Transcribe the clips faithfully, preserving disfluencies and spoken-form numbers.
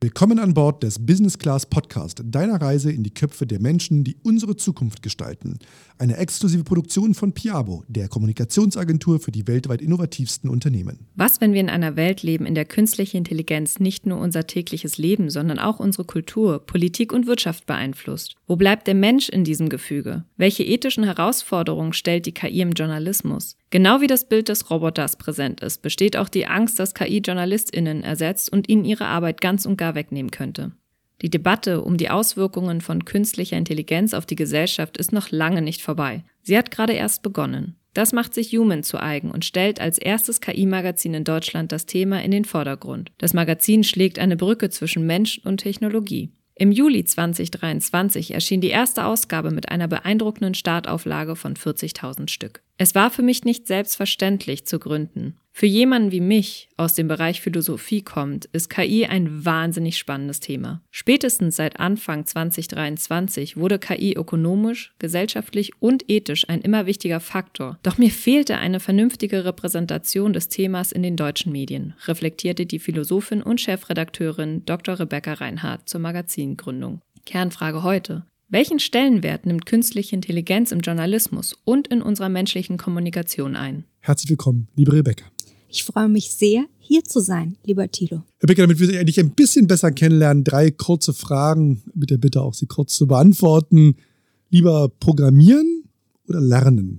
Willkommen an Bord des Business Class Podcast, deiner Reise in die Köpfe der Menschen, die unsere Zukunft gestalten. Eine exklusive Produktion von Piabo, der Kommunikationsagentur für die weltweit innovativsten Unternehmen. Was, wenn wir in einer Welt leben, in der künstliche Intelligenz nicht nur unser tägliches Leben, sondern auch unsere Kultur, Politik und Wirtschaft beeinflusst? Wo bleibt der Mensch in diesem Gefüge? Welche ethischen Herausforderungen stellt die K I im Journalismus? Genau wie das Bild des Roboters präsent ist, besteht auch die Angst, dass K I JournalistInnen ersetzt und ihnen ihre Arbeit ganz und gar wegnehmen könnte. Die Debatte um die Auswirkungen von künstlicher Intelligenz auf die Gesellschaft ist noch lange nicht vorbei. Sie hat gerade erst begonnen. Das macht sich Human zu eigen und stellt als erstes K I-Magazin in Deutschland das Thema in den Vordergrund. Das Magazin schlägt eine Brücke zwischen Mensch und Technologie. Im Juli zwanzig dreiundzwanzig erschien die erste Ausgabe mit einer beeindruckenden Startauflage von vierzigtausend Stück. Es war für mich nicht selbstverständlich zu gründen. Für jemanden wie mich, aus dem Bereich Philosophie kommt, ist K I ein wahnsinnig spannendes Thema. Spätestens seit Anfang zwanzig dreiundzwanzig wurde K I ökonomisch, gesellschaftlich und ethisch ein immer wichtiger Faktor. Doch mir fehlte eine vernünftige Repräsentation des Themas in den deutschen Medien, reflektierte die Philosophin und Chefredakteurin Doktor Rebecca Reinhardt zur Magazingründung. Kernfrage heute: Welchen Stellenwert nimmt künstliche Intelligenz im Journalismus und in unserer menschlichen Kommunikation ein? Herzlich willkommen, liebe Rebecca. Ich freue mich sehr, hier zu sein, lieber Thilo. Rebecca, damit wir dich ein bisschen besser kennenlernen, drei kurze Fragen, mit der Bitte auch sie kurz zu beantworten. Lieber programmieren oder lernen?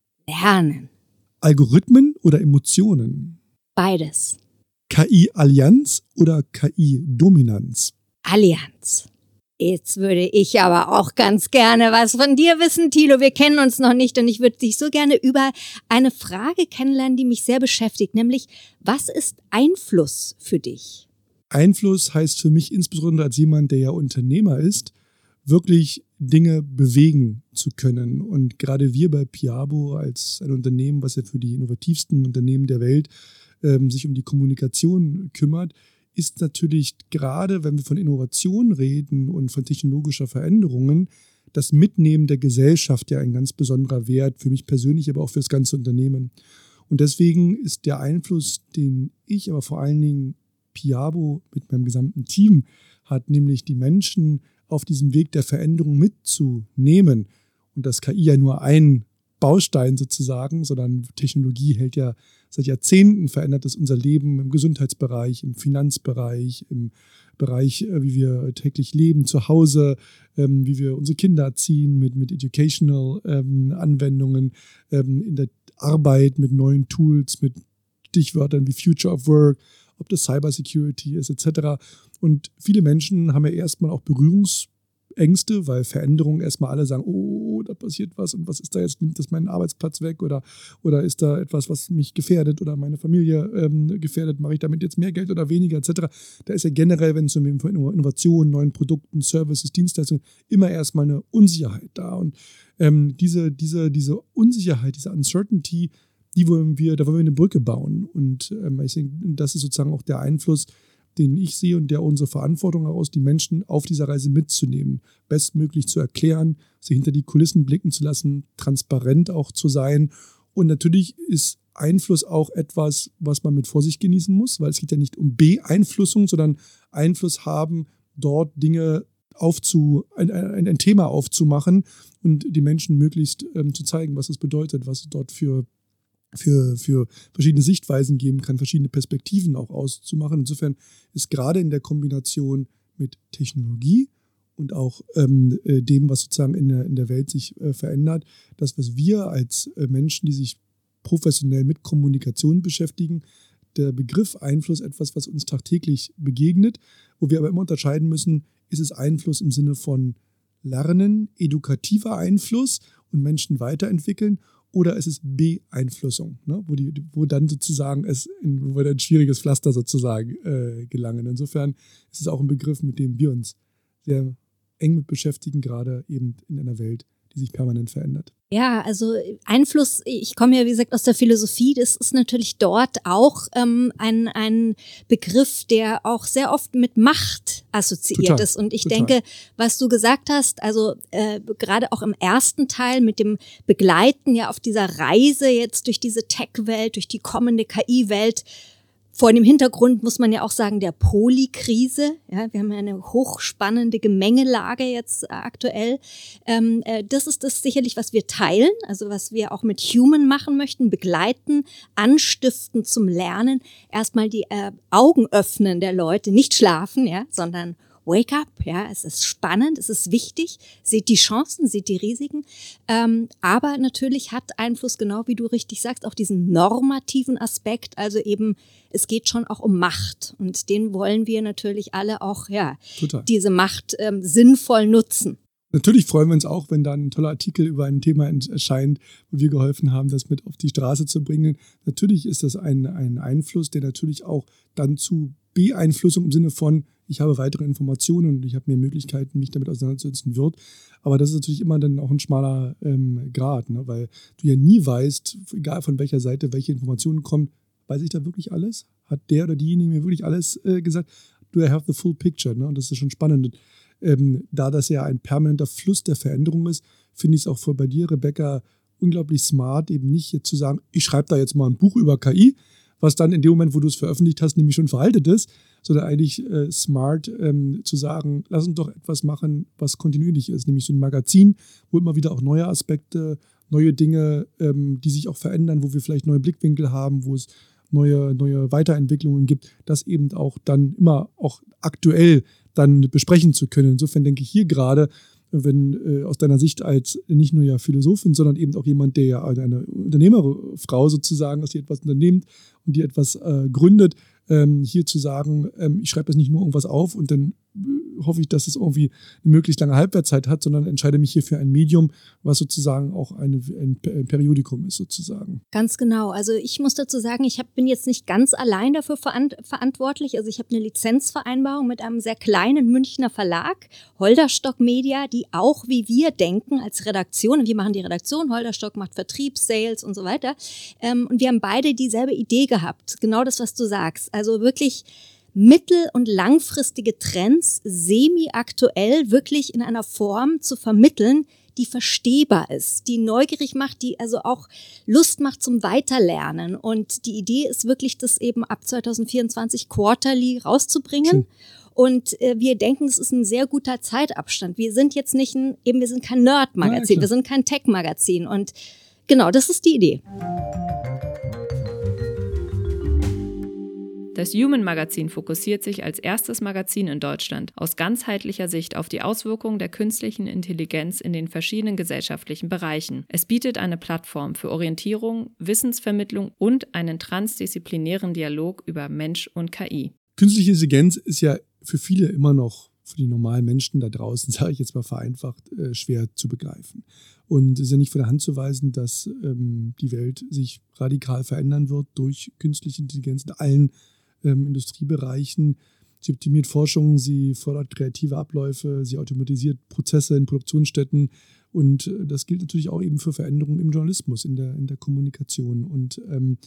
Lernen. Algorithmen oder Emotionen? Beides. K I-Allianz oder K I-Dominanz? Allianz. Jetzt würde ich aber auch ganz gerne was von dir wissen, Thilo. Wir kennen uns noch nicht und ich würde dich so gerne über eine Frage kennenlernen, die mich sehr beschäftigt, nämlich: Was ist Einfluss für dich? Einfluss heißt für mich insbesondere als jemand, der ja Unternehmer ist, wirklich Dinge bewegen zu können. Und gerade wir bei Piabo als ein Unternehmen, was ja für die innovativsten Unternehmen der Welt ähm, sich um die Kommunikation kümmert, ist natürlich gerade, wenn wir von Innovation reden und von technologischer Veränderungen, das Mitnehmen der Gesellschaft ja ein ganz besonderer Wert, für mich persönlich, aber auch für das ganze Unternehmen. Und deswegen ist der Einfluss, den ich, aber vor allen Dingen Piabo mit meinem gesamten Team hat, nämlich die Menschen auf diesem Weg der Veränderung mitzunehmen. Und das K I ja nur ein Baustein sozusagen, sondern Technologie hält ja seit Jahrzehnten, verändert es unser Leben im Gesundheitsbereich, im Finanzbereich, im Bereich, wie wir täglich leben, zu Hause, wie wir unsere Kinder erziehen mit, mit Educational ähm, Anwendungen, ähm, in der Arbeit mit neuen Tools, mit Stichwörtern wie Future of Work, ob das Cybersecurity ist et cetera. Und viele Menschen haben ja erstmal auch Berührungsängste, weil Veränderungen erstmal alle sagen, oh, da passiert was und was ist da jetzt, nimmt das meinen Arbeitsplatz weg oder, oder ist da etwas, was mich gefährdet oder meine Familie ähm, gefährdet, mache ich damit jetzt mehr Geld oder weniger et cetera. Da ist ja generell, wenn es um Innovationen, neuen Produkten, Services, Dienstleistungen, immer erstmal eine Unsicherheit da. Und ähm, diese, diese, diese Unsicherheit, diese Uncertainty, die wollen wir, da wollen wir eine Brücke bauen. Und ähm, ich denke, das ist sozusagen auch der Einfluss, den ich sehe und der unsere Verantwortung heraus, die Menschen auf dieser Reise mitzunehmen, bestmöglich zu erklären, sie hinter die Kulissen blicken zu lassen, transparent auch zu sein. Und natürlich ist Einfluss auch etwas, was man mit Vorsicht genießen muss, weil es geht ja nicht um Beeinflussung, sondern Einfluss haben, dort Dinge aufzu, ein, ein, ein Thema aufzumachen und die Menschen möglichst ähm, zu zeigen, was es bedeutet, was es dort für Für, für verschiedene Sichtweisen geben kann, verschiedene Perspektiven auch auszumachen. Insofern ist gerade in der Kombination mit Technologie und auch ähm, dem, was sozusagen in der, in der Welt sich äh, verändert, das, was wir als äh, Menschen, die sich professionell mit Kommunikation beschäftigen, der Begriff Einfluss etwas, was uns tagtäglich begegnet, wo wir aber immer unterscheiden müssen, ist es Einfluss im Sinne von Lernen, edukativer Einfluss und Menschen weiterentwickeln, oder ist es Beeinflussung, ne? wo, die, wo dann sozusagen es in, wo wir ein schwieriges Pflaster sozusagen äh, gelangen. Insofern ist es auch ein Begriff, mit dem wir uns sehr eng mit beschäftigen, gerade eben in einer Welt, die sich permanent verändert. Ja, also Einfluss, ich komme ja wie gesagt aus der Philosophie, das ist natürlich dort auch ähm, ein, ein Begriff, der auch sehr oft mit Macht assoziiert total, ist. Und ich total. denke, was du gesagt hast, also äh, gerade auch im ersten Teil mit dem Begleiten ja auf dieser Reise jetzt durch diese Tech-Welt, durch die kommende K I-Welt, Vor dem Hintergrund muss man ja auch sagen, der Polykrise. Ja, wir haben ja eine hochspannende Gemengelage jetzt äh, aktuell. Ähm, äh, das ist das sicherlich, was wir teilen, also was wir auch mit Human machen möchten, begleiten, anstiften zum Lernen. Erstmal die äh, Augen öffnen der Leute, nicht schlafen, ja, sondern wake up, ja, es ist spannend, es ist wichtig, seht die Chancen, seht die Risiken, ähm, aber natürlich hat Einfluss, genau wie du richtig sagst, auch diesen normativen Aspekt, also eben, es geht schon auch um Macht und den wollen wir natürlich alle auch, ja, Total. diese Macht ähm, sinnvoll nutzen. Natürlich freuen wir uns auch, wenn da ein toller Artikel über ein Thema erscheint, wo wir geholfen haben, das mit auf die Straße zu bringen. Natürlich ist das ein, ein Einfluss, der natürlich auch dann zu Beeinflussung im Sinne von, ich habe weitere Informationen und ich habe mehr Möglichkeiten, mich damit auseinanderzusetzen wird. Aber das ist natürlich immer dann auch ein schmaler ähm, Grad, ne? Weil du ja nie weißt, egal von welcher Seite welche Informationen kommen, weiß ich da wirklich alles? Hat der oder diejenige mir wirklich alles äh, gesagt? Do I have the full picture? Ne? Und das ist schon spannend. Und, ähm, da das ja ein permanenter Fluss der Veränderung ist, finde ich es auch bei dir, Rebecca, unglaublich smart, eben nicht jetzt zu sagen, ich schreibe da jetzt mal ein Buch über K I, was dann in dem Moment, wo du es veröffentlicht hast, nämlich schon veraltet ist, sondern eigentlich äh, smart ähm, zu sagen, lass uns doch etwas machen, was kontinuierlich ist, nämlich so ein Magazin, wo immer wieder auch neue Aspekte, neue Dinge, ähm, die sich auch verändern, wo wir vielleicht neue Blickwinkel haben, wo es neue, neue Weiterentwicklungen gibt, das eben auch dann immer auch aktuell dann besprechen zu können. Insofern denke ich hier gerade, wenn äh, aus deiner Sicht als nicht nur ja Philosophin, sondern eben auch jemand, der ja eine Unternehmerfrau sozusagen ist, die etwas unternimmt und die etwas äh, gründet, ähm, hier zu sagen, ähm, ich schreibe jetzt nicht nur irgendwas auf und dann äh, hoffe ich, dass es irgendwie eine möglichst lange Halbwertszeit hat, sondern entscheide mich hier für ein Medium, was sozusagen auch eine, ein, ein Periodikum ist sozusagen. Ganz genau. Also ich muss dazu sagen, ich hab, bin jetzt nicht ganz allein dafür verant- verantwortlich. Also ich habe eine Lizenzvereinbarung mit einem sehr kleinen Münchner Verlag, Holderstock Media, die auch wie wir denken als Redaktion. Wir machen die Redaktion, Holderstock macht Vertrieb, Sales und so weiter. Ähm, und wir haben beide dieselbe Idee gehabt. Genau das, was du sagst. Also wirklich mittel- und langfristige Trends semi-aktuell wirklich in einer Form zu vermitteln, die verstehbar ist, die neugierig macht, die also auch Lust macht zum Weiterlernen. Und die Idee ist wirklich, das eben ab zwanzig vierundzwanzig quarterly rauszubringen. Hm. Und äh, wir denken, es ist ein sehr guter Zeitabstand. Wir sind jetzt nicht ein, eben wir sind kein Nerd-Magazin, ja, wir sind kein Tech-Magazin. Und genau, das ist die Idee. Das Human-Magazin fokussiert sich als erstes Magazin in Deutschland aus ganzheitlicher Sicht auf die Auswirkungen der künstlichen Intelligenz in den verschiedenen gesellschaftlichen Bereichen. Es bietet eine Plattform für Orientierung, Wissensvermittlung und einen transdisziplinären Dialog über Mensch und K I. Künstliche Intelligenz ist ja für viele immer noch, für die normalen Menschen da draußen, sage ich jetzt mal vereinfacht, äh, schwer zu begreifen. Und es ist ja nicht von der Hand zu weisen, dass ähm, die Welt sich radikal verändern wird durch künstliche Intelligenz in allen ähm, Industriebereichen. Sie optimiert Forschung, sie fördert kreative Abläufe, sie automatisiert Prozesse in Produktionsstätten. Und äh, das gilt natürlich auch eben für Veränderungen im Journalismus, in der, in der Kommunikation. Und ähm,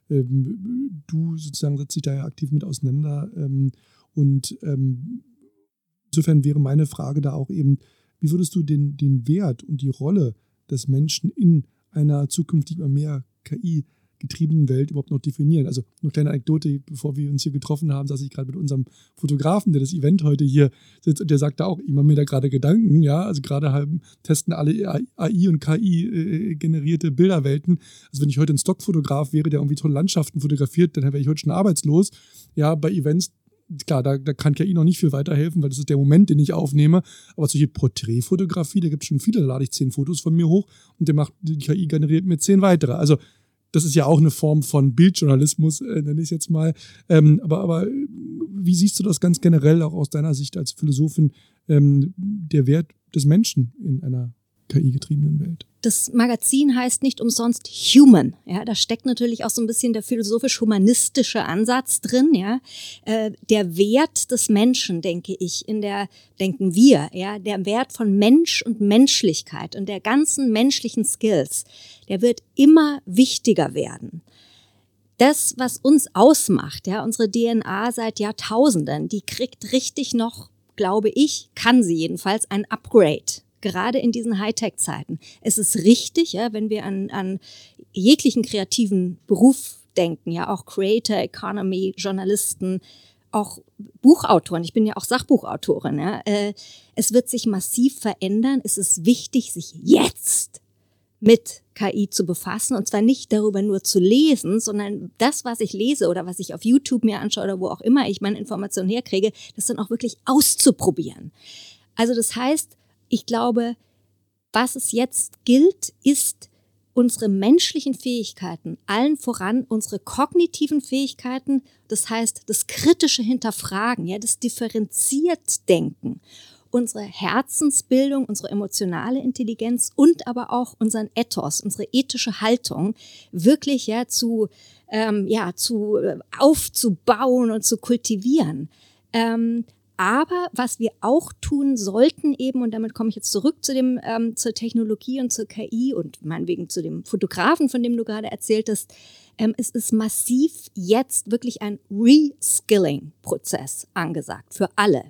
ähm, du sozusagen setzt dich da ja aktiv mit auseinander. Ähm, und ähm, insofern wäre meine Frage da auch eben, wie würdest du den, den Wert und die Rolle des Menschen in einer zukünftig immer mehr K I-getriebenen Welt überhaupt noch definieren? Also eine kleine Anekdote, bevor wir uns hier getroffen haben, saß ich gerade mit unserem Fotografen, der das Event heute hier sitzt, und der sagte auch, ich mache mir da gerade Gedanken, ja, also gerade halt testen alle A I und K I-generierte Bilderwelten. Also wenn ich heute ein Stockfotograf wäre, der irgendwie tolle Landschaften fotografiert, dann wäre ich heute schon arbeitslos. Ja, bei Events, klar, da, da kann K I noch nicht viel weiterhelfen, weil das ist der Moment, den ich aufnehme. Aber solche Porträtfotografie, da gibt es schon viele, da lade ich zehn Fotos von mir hoch und der macht, die K I generiert mir zehn weitere. Also das ist ja auch eine Form von Bildjournalismus, äh, nenne ich es jetzt mal. Ähm, aber, aber wie siehst du das ganz generell auch aus deiner Sicht als Philosophin, ähm, der Wert des Menschen in einer K I-getriebenen Welt? Das Magazin heißt nicht umsonst Human. Ja, da steckt natürlich auch so ein bisschen der philosophisch-humanistische Ansatz drin. Ja, äh, der Wert des Menschen, denke ich, in der denken wir, ja, der Wert von Mensch und Menschlichkeit und der ganzen menschlichen Skills, der wird immer wichtiger werden. Das, was uns ausmacht, ja, unsere D N A seit Jahrtausenden, die kriegt richtig noch, glaube ich, kann sie jedenfalls ein Upgrade. Gerade in diesen Hightech-Zeiten. Es ist richtig, ja, wenn wir an, an jeglichen kreativen Beruf mitdenken, ja, auch Creator Economy, Journalisten, auch Buchautoren, ich bin ja auch Sachbuchautorin, ja, äh, es wird sich massiv verändern. Es ist wichtig, sich jetzt mit K I zu befassen und zwar nicht darüber nur zu lesen, sondern das, was ich lese oder was ich auf YouTube mir anschaue oder wo auch immer ich meine Informationen herkriege, das dann auch wirklich auszuprobieren. Also das heißt, ich glaube, was es jetzt gilt, ist unsere menschlichen Fähigkeiten, allen voran unsere kognitiven Fähigkeiten, das heißt das kritische Hinterfragen, ja, das differenziert Denken, unsere Herzensbildung, unsere emotionale Intelligenz und aber auch unseren Ethos, unsere ethische Haltung wirklich ja zu ähm, ja zu äh, aufzubauen und zu kultivieren. Ähm, Aber was wir auch tun sollten eben, und damit komme ich jetzt zurück zu dem ähm, zur Technologie und zur K I und meinetwegen zu dem Fotografen, von dem du gerade erzähltest, ähm, es ist massiv jetzt wirklich ein Reskilling-Prozess angesagt für alle.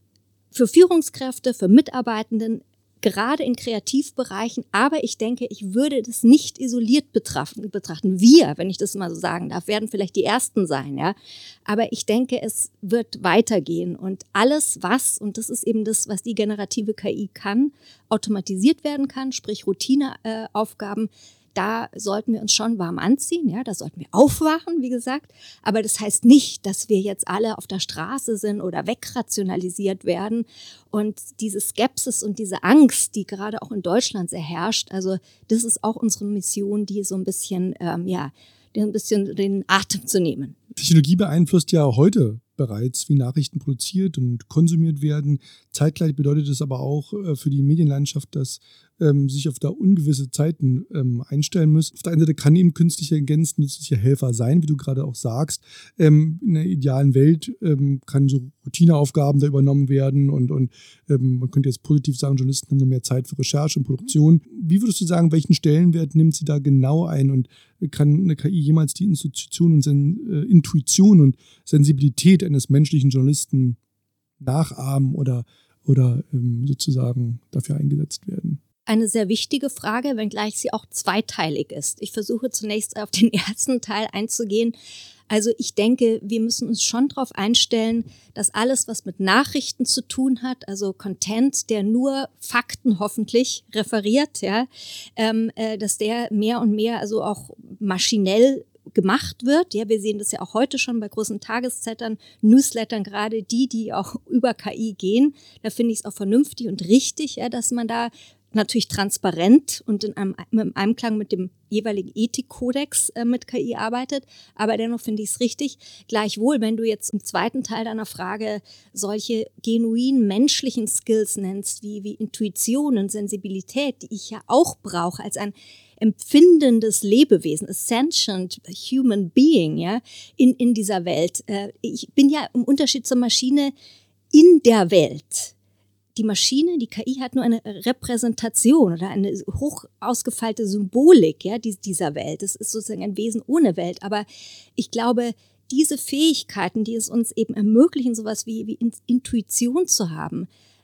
Für Führungskräfte, für Mitarbeitenden, gerade in Kreativbereichen, aber ich denke, ich würde das nicht isoliert betrachten. betrachten. Wir, wenn ich das mal so sagen darf, werden vielleicht die Ersten sein, ja. Aber ich denke, es wird weitergehen und alles, was, und das ist eben das, was die generative K I kann, automatisiert werden kann, sprich Routineaufgaben, äh, da sollten wir uns schon warm anziehen, ja, da sollten wir aufwachen, wie gesagt, aber das heißt nicht, dass wir jetzt alle auf der Straße sind oder wegrationalisiert werden und diese Skepsis und diese Angst, die gerade auch in Deutschland sehr herrscht, also das ist auch unsere Mission, die so ein bisschen, ähm, ja, ein bisschen den Atem zu nehmen. Technologie beeinflusst ja heute bereits, wie Nachrichten produziert und konsumiert werden. Zeitgleich bedeutet es aber auch äh, für die Medienlandschaft, dass ähm, sich auf da ungewisse Zeiten ähm, einstellen muss. Auf der einen Seite kann eben künstliche Intelligenz nützlicher Helfer sein, wie du gerade auch sagst. Ähm, in der idealen Welt ähm, kann so Routineaufgaben da übernommen werden und, und ähm, man könnte jetzt positiv sagen, Journalisten haben da mehr Zeit für Recherche und Produktion. Wie würdest du sagen, welchen Stellenwert nimmt sie da genau ein und kann eine K I jemals die Institution und Sen- äh, Intuition und Sensibilität eines menschlichen Journalisten nachahmen oder, oder ähm, sozusagen dafür eingesetzt werden? Eine sehr wichtige Frage, wenngleich sie auch zweiteilig ist. Ich versuche zunächst auf den ersten Teil einzugehen. Also ich denke, wir müssen uns schon darauf einstellen, dass alles, was mit Nachrichten zu tun hat, also Content, der nur Fakten hoffentlich referiert, ja, ähm, äh, dass der mehr und mehr also auch maschinell gemacht wird. Ja, wir sehen das ja auch heute schon bei großen Tageszeitern, Newslettern, gerade die, die auch über K I gehen. Da finde ich es auch vernünftig und richtig, ja, dass man da natürlich transparent und in einem, im Einklang mit dem jeweiligen Ethikkodex äh, mit K I arbeitet, aber dennoch finde ich es richtig. Gleichwohl, wenn du jetzt im zweiten Teil deiner Frage solche genuin menschlichen Skills nennst, wie, wie Intuition und Sensibilität, die ich ja auch brauche als ein empfindendes Lebewesen, a sentient human being, ja, in, in dieser Welt. Äh, ich bin ja im Unterschied zur Maschine in der Welt. Die Maschine, die K I hat nur eine Repräsentation oder eine hoch ausgefeilte Symbolik, ja, dieser Welt. Das ist sozusagen ein Wesen ohne Welt. Aber ich glaube, diese Fähigkeiten, die es uns eben ermöglichen, sowas wie, wie Intuition zu haben,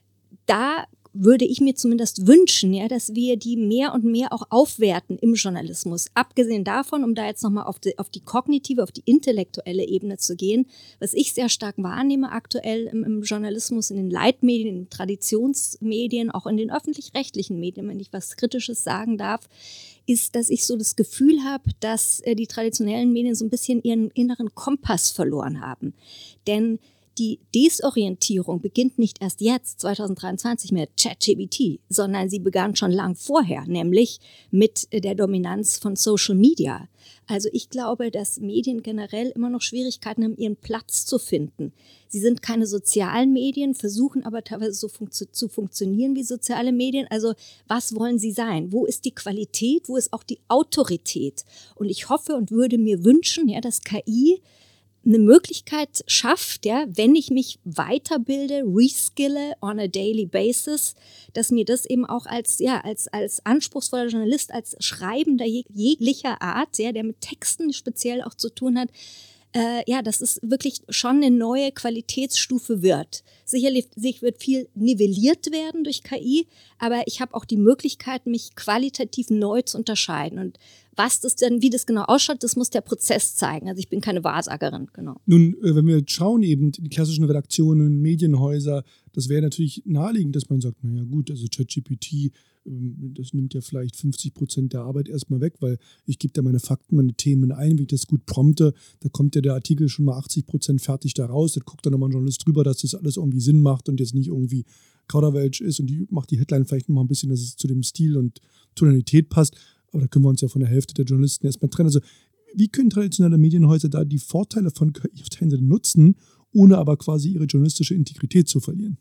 da würde ich mir zumindest wünschen, ja, dass wir die mehr und mehr auch aufwerten im Journalismus. Abgesehen davon, um da jetzt nochmal auf die, auf die kognitive, auf die intellektuelle Ebene zu gehen, was ich sehr stark wahrnehme aktuell im, im Journalismus, in den Leitmedien, in den Traditionsmedien, auch in den öffentlich-rechtlichen Medien, wenn ich was Kritisches sagen darf, ist, dass ich so das Gefühl habe, dass äh, die traditionellen Medien so ein bisschen ihren inneren Kompass verloren haben. Denn die Desorientierung beginnt nicht erst jetzt, zwanzig dreiundzwanzig, mit ChatGPT, sondern sie begann schon lang vorher, nämlich mit der Dominanz von Social Media. Also ich glaube, dass Medien generell immer noch Schwierigkeiten haben, ihren Platz zu finden. Sie sind keine sozialen Medien, versuchen aber teilweise so funktio- zu funktionieren wie soziale Medien. Also was wollen sie sein? Wo ist die Qualität? Wo ist auch die Autorität? Und ich hoffe und würde mir wünschen, ja, dass K I eine Möglichkeit schafft, ja, wenn ich mich weiterbilde, reskille on a daily basis, dass mir das eben auch als, ja, als, als anspruchsvoller Journalist, als Schreibender jeglicher Art, ja, der mit Texten speziell auch zu tun hat, äh, ja, dass es wirklich schon eine neue Qualitätsstufe wird. Sicherlich sich wird viel nivelliert werden durch K I, aber ich habe auch die Möglichkeit, mich qualitativ neu zu unterscheiden. Und was das denn, wie das genau ausschaut, das muss der Prozess zeigen. Also ich bin keine Wahrsagerin, genau. Nun, äh, wenn wir jetzt schauen, eben die klassischen Redaktionen, Medienhäuser, das wäre natürlich naheliegend, dass man sagt, naja gut, also ChatGPT, ähm, das nimmt ja vielleicht fünfzig Prozent der Arbeit erstmal weg, weil ich gebe da meine Fakten, meine Themen ein, wenn ich das gut prompte, da kommt ja der Artikel schon mal achtzig Prozent fertig da raus, da guckt dann nochmal ein Journalist drüber, dass das alles irgendwie Sinn macht und jetzt nicht irgendwie Kauderwelsch ist und die macht die Headline vielleicht nochmal ein bisschen, dass es zu dem Stil und Tonalität passt. Aber da können wir uns ja von der Hälfte der Journalisten erstmal trennen. Also wie können traditionelle Medienhäuser da die Vorteile von K I auf der einen Seite nutzen, ohne aber quasi ihre journalistische Integrität zu verlieren?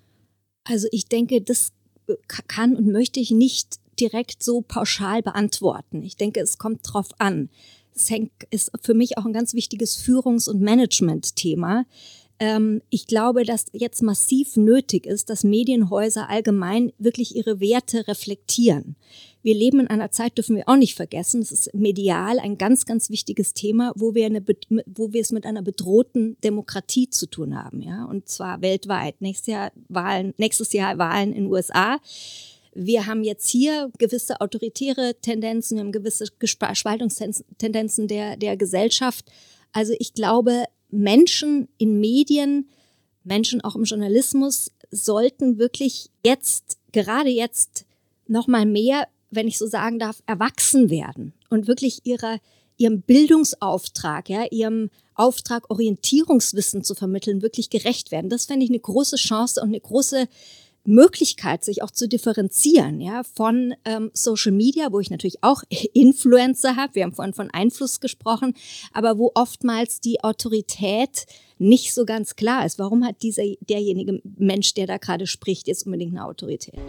Also ich denke, das kann und möchte ich nicht direkt so pauschal beantworten. Ich denke, es kommt drauf an. Es hängt, ist für mich auch ein ganz wichtiges Führungs- und Management-Thema. Ähm, ich glaube, dass jetzt massiv nötig ist, dass Medienhäuser allgemein wirklich ihre Werte reflektieren. Wir leben in einer Zeit, dürfen wir auch nicht vergessen, es ist medial ein ganz, ganz wichtiges Thema, wo wir, eine, wo wir es mit einer bedrohten Demokratie zu tun haben, ja, und zwar weltweit. Nächstes Jahr Wahlen, nächstes Jahr Wahlen in den U S A. Wir haben jetzt hier gewisse autoritäre Tendenzen, wir haben gewisse Spaltungstendenzen der, der Gesellschaft. Also ich glaube, Menschen in Medien, Menschen auch im Journalismus sollten wirklich jetzt, gerade jetzt noch mal mehr, wenn ich so sagen darf, erwachsen werden und wirklich ihrer, ihrem Bildungsauftrag, ja, ihrem Auftrag, Orientierungswissen zu vermitteln, wirklich gerecht werden. Das fände ich eine große Chance und eine große Möglichkeit, sich auch zu differenzieren, ja, von ähm, Social Media, wo ich natürlich auch Influencer habe, wir haben vorhin von Einfluss gesprochen, aber wo oftmals die Autorität nicht so ganz klar ist. Warum hat dieser derjenige Mensch, der da gerade spricht, jetzt unbedingt eine Autorität?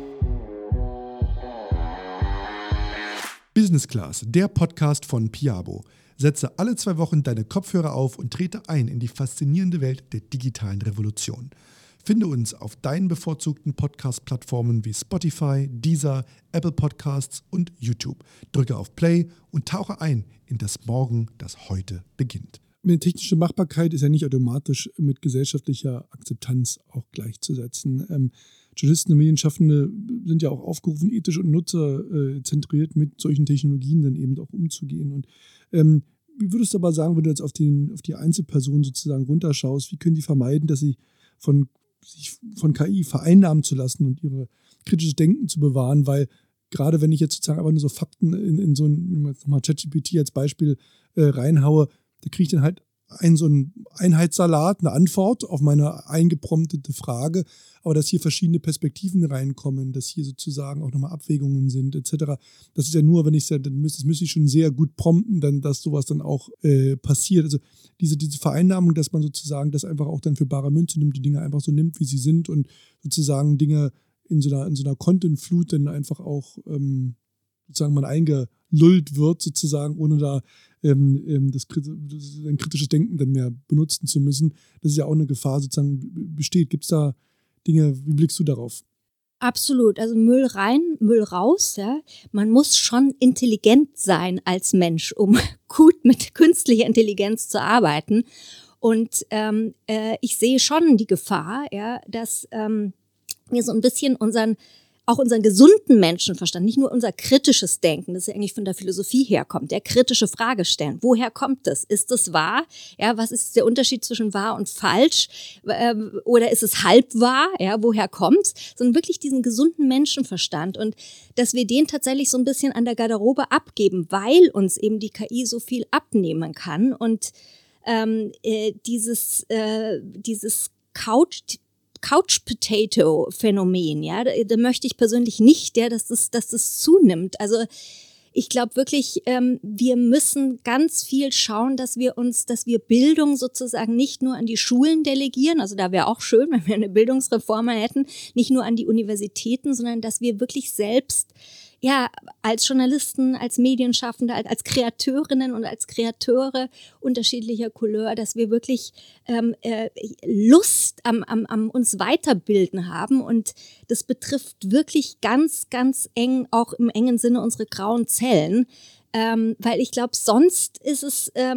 Business Class, der Podcast von Piabo. Setze alle zwei Wochen deine Kopfhörer auf und trete ein in die faszinierende Welt der digitalen Revolution. Finde uns auf deinen bevorzugten Podcast-Plattformen wie Spotify, Deezer, Apple Podcasts und YouTube. Drücke auf Play und tauche ein in das Morgen, das heute beginnt. Eine technische Machbarkeit ist ja nicht automatisch mit gesellschaftlicher Akzeptanz auch gleichzusetzen. Ähm, Journalisten und Medienschaffende sind ja auch aufgerufen, ethisch und nutzerzentriert mit solchen Technologien dann eben auch umzugehen. Und ähm, wie würdest du aber sagen, wenn du jetzt auf, den, auf die Einzelperson sozusagen runterschaust, wie können die vermeiden, dass sie von, sich von K I vereinnahmen zu lassen und ihre kritisches Denken zu bewahren? Weil gerade wenn ich jetzt sozusagen einfach nur so Fakten in, in so ein, nochmal ChatGPT als Beispiel äh, reinhaue, da kriege ich dann halt einen so einen Einheitssalat, eine Antwort auf meine eingepromptete Frage, aber dass hier verschiedene Perspektiven reinkommen, dass hier sozusagen auch nochmal Abwägungen sind et cetera. Das ist ja nur, wenn ich es dann müsste, das müsste ich schon sehr gut prompten, dann, dass sowas dann auch äh, passiert. Also diese, diese Vereinnahmung, dass man sozusagen das einfach auch dann für bare Münze nimmt, die Dinge einfach so nimmt, wie sie sind und sozusagen Dinge in so einer, in so einer Content-Flut dann einfach auch ähm, sozusagen man eingelullt wird, sozusagen, ohne da ähm, das, das, ein kritisches Denken dann mehr benutzen zu müssen. Das ist ja auch eine Gefahr, sozusagen besteht. Gibt es da Dinge, wie blickst du darauf? Absolut, also Müll rein, Müll raus, ja. Man muss schon intelligent sein als Mensch, um gut mit künstlicher Intelligenz zu arbeiten. Und ähm, äh, ich sehe schon die Gefahr, ja, dass ähm, wir so ein bisschen unseren auch unseren gesunden Menschenverstand, nicht nur unser kritisches Denken, das ja eigentlich von der Philosophie herkommt, der kritische Frage stellen. Woher kommt das? Ist das wahr? Ja, was ist der Unterschied zwischen wahr und falsch? Ähm, oder ist es halb wahr? Ja, woher kommt's? Sondern wirklich diesen gesunden Menschenverstand und dass wir den tatsächlich so ein bisschen an der Garderobe abgeben, weil uns eben die K I so viel abnehmen kann und ähm, äh, dieses äh, dieses Couch Couch-Potato-Phänomen, ja, da, da möchte ich persönlich nicht, ja, dass das, dass das zunimmt. Also ich glaube wirklich, ähm, wir müssen ganz viel schauen, dass wir uns, dass wir Bildung sozusagen nicht nur an die Schulen delegieren, also da wäre auch schön, wenn wir eine Bildungsreform hätten, nicht nur an die Universitäten, sondern dass wir wirklich selbst ja, als Journalisten, als Medienschaffende, als, als Kreateurinnen und als Kreateure unterschiedlicher Couleur, dass wir wirklich ähm, äh, Lust am, am, am uns weiterbilden haben und das betrifft wirklich ganz, ganz eng, auch im engen Sinne unsere grauen Zellen, ähm, weil ich glaube, sonst ist es ähm,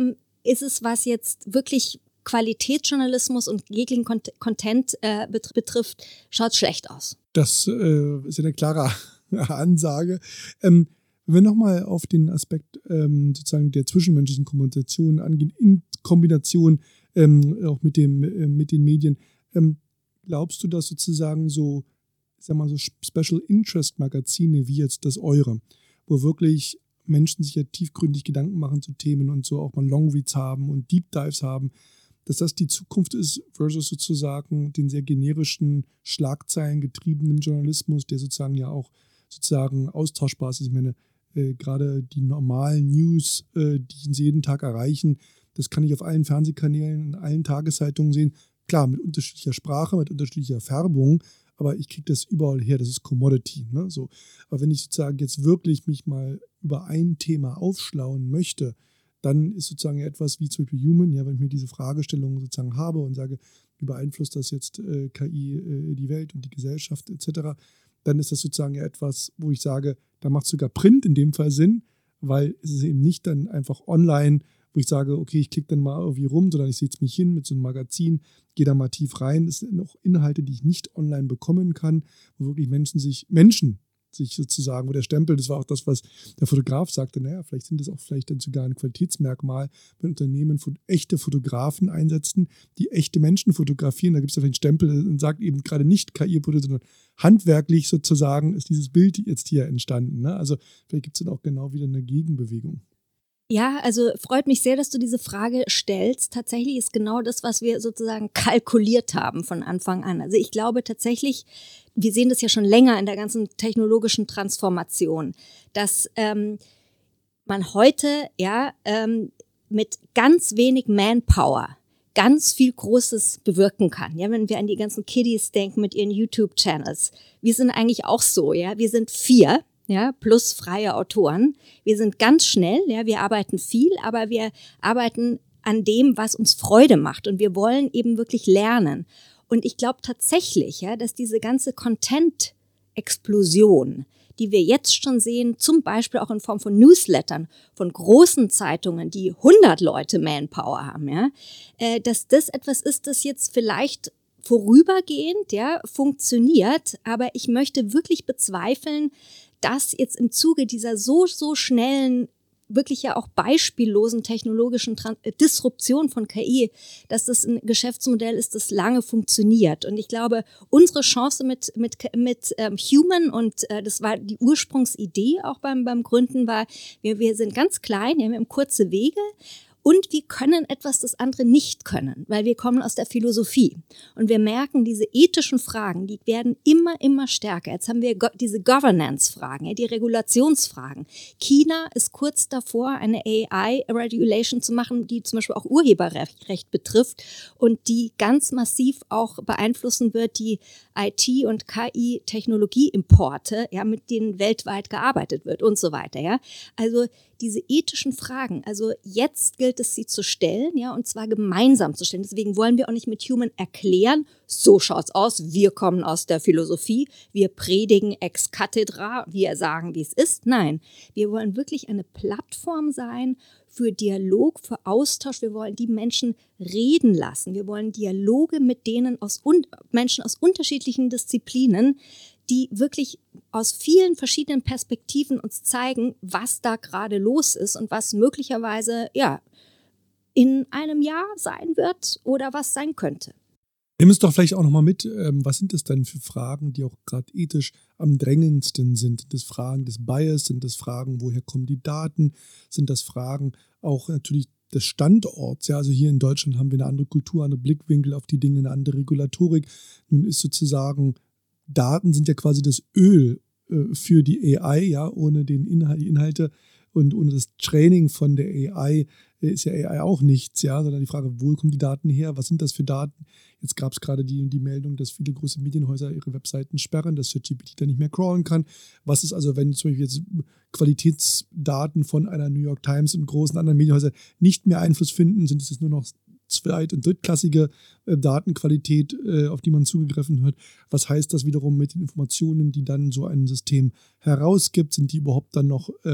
ist es, was jetzt wirklich Qualitätsjournalismus und jeglichen Content äh, betrifft, schaut schlecht aus. Das äh, ist ja eine klare Ansage. Ähm, wenn wir nochmal auf den Aspekt ähm, sozusagen der zwischenmenschlichen Kommunikation angehen, in Kombination ähm, auch mit, dem, äh, mit den Medien, ähm, glaubst du, dass sozusagen so, ich sag mal, so Special Interest Magazine wie jetzt das eure, wo wirklich Menschen sich ja tiefgründig Gedanken machen zu Themen und so auch mal Longreads haben und Deep Dives haben, dass das die Zukunft ist versus sozusagen den sehr generischen, schlagzeilengetriebenen Journalismus, der sozusagen ja auch sozusagen austauschbar ist. Ich meine, äh, gerade die normalen News, äh, die uns jeden Tag erreichen, das kann ich auf allen Fernsehkanälen, in allen Tageszeitungen sehen. Klar, mit unterschiedlicher Sprache, mit unterschiedlicher Färbung, aber ich kriege das überall her, das ist Commodity. Ne? So. Aber wenn ich sozusagen jetzt wirklich mich mal über ein Thema aufschlauen möchte, dann ist sozusagen etwas wie zum Beispiel Human, ja, wenn ich mir diese Fragestellung sozusagen habe und sage, wie beeinflusst das jetzt äh, K I äh, die Welt und die Gesellschaft et cetera, dann ist das sozusagen ja etwas, wo ich sage, da macht sogar Print in dem Fall Sinn, weil es ist eben nicht dann einfach online, wo ich sage, okay, ich klicke dann mal irgendwie rum, sondern ich setze mich hin mit so einem Magazin, gehe da mal tief rein. Es sind auch Inhalte, die ich nicht online bekommen kann, wo wirklich Menschen sich, Menschen sich sozusagen, wo der Stempel, das war auch das, was der Fotograf sagte, naja, vielleicht sind das auch vielleicht dann sogar ein Qualitätsmerkmal, wenn Unternehmen echte Fotografen einsetzen, die echte Menschen fotografieren, da gibt es ja vielleicht einen Stempel und sagt eben gerade nicht K I-Produkte, sondern handwerklich sozusagen ist dieses Bild jetzt hier entstanden. Ne? Also vielleicht gibt es dann auch genau wieder eine Gegenbewegung. Ja, also freut mich sehr, dass du diese Frage stellst. Tatsächlich ist genau das, was wir sozusagen kalkuliert haben von Anfang an. Also ich glaube tatsächlich, wir sehen das ja schon länger in der ganzen technologischen Transformation, dass ähm, man heute ja ähm, mit ganz wenig Manpower ganz viel Großes bewirken kann. Ja, wenn wir an die ganzen Kiddies denken mit ihren YouTube-Channels. Wir sind eigentlich auch so, ja. Wir sind vier. Ja, plus freie Autoren. Wir sind ganz schnell, ja, wir arbeiten viel, aber wir arbeiten an dem, was uns Freude macht und wir wollen eben wirklich lernen. Und ich glaube tatsächlich, ja, dass diese ganze Content-Explosion, die wir jetzt schon sehen, zum Beispiel auch in Form von Newslettern, von großen Zeitungen, die hundert Leute Manpower haben, ja, äh, dass das etwas ist, das jetzt vielleicht vorübergehend, ja, funktioniert, aber ich möchte wirklich bezweifeln, dass jetzt im Zuge dieser so, so schnellen, wirklich ja auch beispiellosen technologischen Trans- Disruption von K I, dass das ein Geschäftsmodell ist, das lange funktioniert. Und ich glaube, unsere Chance mit, mit, mit ähm, Human, und äh, das war die Ursprungsidee auch beim, beim Gründen, war, wir, wir sind ganz klein, ja, wir haben kurze Wege. Und wir können etwas, das andere nicht können, weil wir kommen aus der Philosophie. Und wir merken, diese ethischen Fragen, die werden immer, immer stärker. Jetzt haben wir go- diese Governance-Fragen, ja, die Regulationsfragen. China ist kurz davor, eine A I-Regulation zu machen, die zum Beispiel auch Urheberrecht Recht betrifft und die ganz massiv auch beeinflussen wird, die I T- und K I-Technologieimporte, ja, mit denen weltweit gearbeitet wird und so weiter. Ja. Also diese ethischen Fragen, also jetzt gilt es, sie zu stellen, ja, und zwar gemeinsam zu stellen. Deswegen wollen wir auch nicht mit Human erklären, so schaut's aus, wir kommen aus der Philosophie, wir predigen ex cathedra, wir sagen, wie es ist. Nein, wir wollen wirklich eine Plattform sein für Dialog, für Austausch. Wir wollen die Menschen reden lassen. Wir wollen Dialoge mit denen aus un- Menschen aus unterschiedlichen Disziplinen, die wirklich aus vielen verschiedenen Perspektiven uns zeigen, was da gerade los ist und was möglicherweise ja in einem Jahr sein wird oder was sein könnte. Nimm es doch vielleicht auch nochmal mit, ähm, was sind das denn für Fragen, die auch gerade ethisch am drängendsten sind? Sind das Fragen des Bias? Sind das Fragen, woher kommen die Daten? Sind das Fragen auch natürlich des Standorts? Ja, also hier in Deutschland haben wir eine andere Kultur, andere Blickwinkel auf die Dinge, eine andere Regulatorik. Nun ist sozusagen, Daten sind ja quasi das Öl äh, für die A I, ja, ohne den Inhalt, die Inhalte und ohne das Training von der A I äh, ist ja A I auch nichts, ja, sondern die Frage, wo kommen die Daten her, was sind das für Daten? Jetzt gab es gerade die, die Meldung, dass viele große Medienhäuser ihre Webseiten sperren, dass ChatGPT da nicht mehr crawlen kann. Was ist also, wenn zum Beispiel jetzt Qualitätsdaten von einer New York Times und großen anderen Medienhäusern nicht mehr Einfluss finden, sind es jetzt nur noch zweit- und drittklassige äh, Datenqualität, äh, auf die man zugegriffen hat. Was heißt das wiederum mit den Informationen, die dann so ein System herausgibt? Sind die überhaupt dann noch ähm,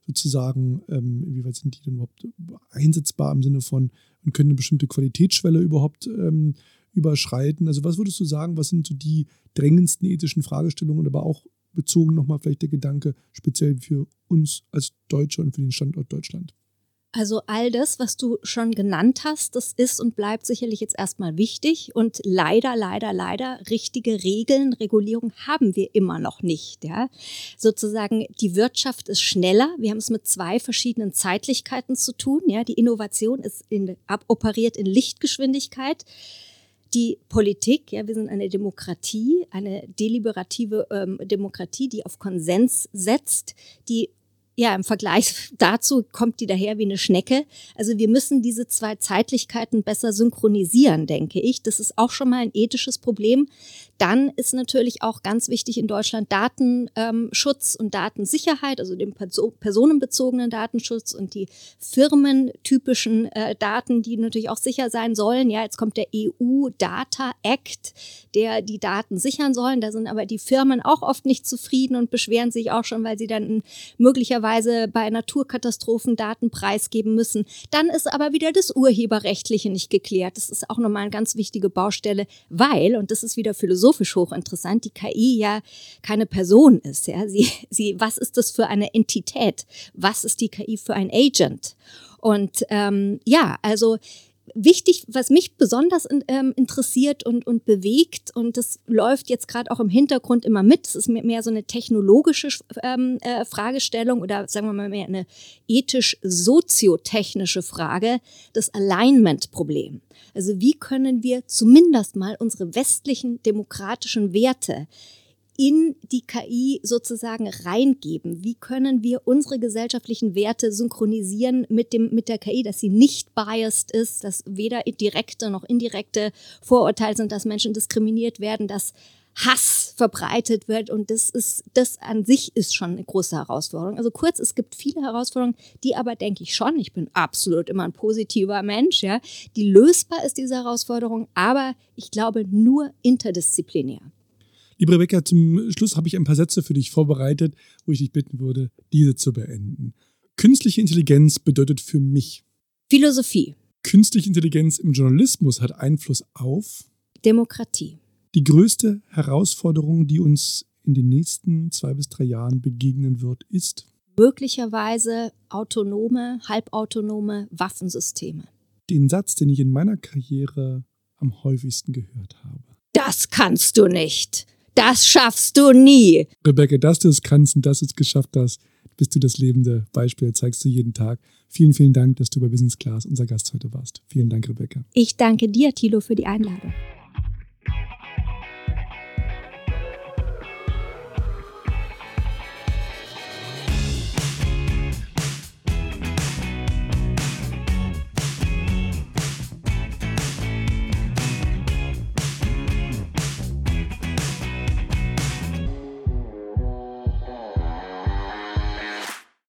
sozusagen, ähm, inwieweit sind die denn überhaupt einsetzbar im Sinne von, und können eine bestimmte Qualitätsschwelle überhaupt ähm, überschreiten? Also was würdest du sagen, was sind so die drängendsten ethischen Fragestellungen, aber auch bezogen nochmal vielleicht der Gedanke speziell für uns als Deutsche und für den Standort Deutschland? Also all das, was du schon genannt hast, das ist und bleibt sicherlich jetzt erstmal wichtig. Und leider, leider, leider, richtige Regeln, Regulierung haben wir immer noch nicht. Ja? Sozusagen, die Wirtschaft ist schneller. Wir haben es mit zwei verschiedenen Zeitlichkeiten zu tun. Ja? Die Innovation ist in, ab, operiert in Lichtgeschwindigkeit. Die Politik, ja, wir sind eine Demokratie, eine deliberative ähm, Demokratie, die auf Konsens setzt, die ja, im Vergleich dazu kommt die daher wie eine Schnecke. Also wir müssen diese zwei Zeitlichkeiten besser synchronisieren, denke ich. Das ist auch schon mal ein ethisches Problem. Dann ist natürlich auch ganz wichtig in Deutschland Datenschutz und Datensicherheit, also den personenbezogenen Datenschutz und die firmentypischen äh, Daten, die natürlich auch sicher sein sollen. Ja, jetzt kommt der E U Data Act, der die Daten sichern soll. Da sind aber die Firmen auch oft nicht zufrieden und beschweren sich auch schon, weil sie dann möglicherweise bei Naturkatastrophen Daten preisgeben müssen. Dann ist aber wieder das Urheberrechtliche nicht geklärt. Das ist auch nochmal eine ganz wichtige Baustelle, weil, und das ist wieder philosophisch hochinteressant, die K I ja keine Person ist. Ja? Sie, sie, was ist das für eine Entität? Was ist die K I für ein Agent? Und ähm, ja, also wichtig, was mich besonders ähm, interessiert und, und bewegt, und das läuft jetzt gerade auch im Hintergrund immer mit, das ist mehr so eine technologische ähm, äh, Fragestellung oder sagen wir mal mehr eine ethisch-soziotechnische Frage, das Alignment-Problem. Also wie können wir zumindest mal unsere westlichen demokratischen Werte in die K I sozusagen reingeben? Wie können wir unsere gesellschaftlichen Werte synchronisieren mit dem, mit der K I, dass sie nicht biased ist, dass weder direkte noch indirekte Vorurteile sind, dass Menschen diskriminiert werden, dass Hass verbreitet wird, und das ist, das an sich ist schon eine große Herausforderung. Also kurz, es gibt viele Herausforderungen, die aber, denke ich schon, ich bin absolut immer ein positiver Mensch, ja, die lösbar ist, diese Herausforderung, aber ich glaube nur interdisziplinär. Liebe Rebecca, zum Schluss habe ich ein paar Sätze für dich vorbereitet, wo ich dich bitten würde, diese zu beenden. Künstliche Intelligenz bedeutet für mich Philosophie. Künstliche Intelligenz im Journalismus hat Einfluss auf Demokratie. Die größte Herausforderung, die uns in den nächsten zwei bis drei Jahren begegnen wird, ist möglicherweise autonome, halbautonome Waffensysteme. Den Satz, den ich in meiner Karriere am häufigsten gehört habe. Das kannst du nicht. Das schaffst du nie. Rebecca, dass du es kannst und dass du es geschafft hast, bist du das lebende Beispiel, zeigst du jeden Tag. Vielen, vielen Dank, dass du bei Business Class unser Gast heute warst. Vielen Dank, Rebecca. Ich danke dir, Thilo, für die Einladung.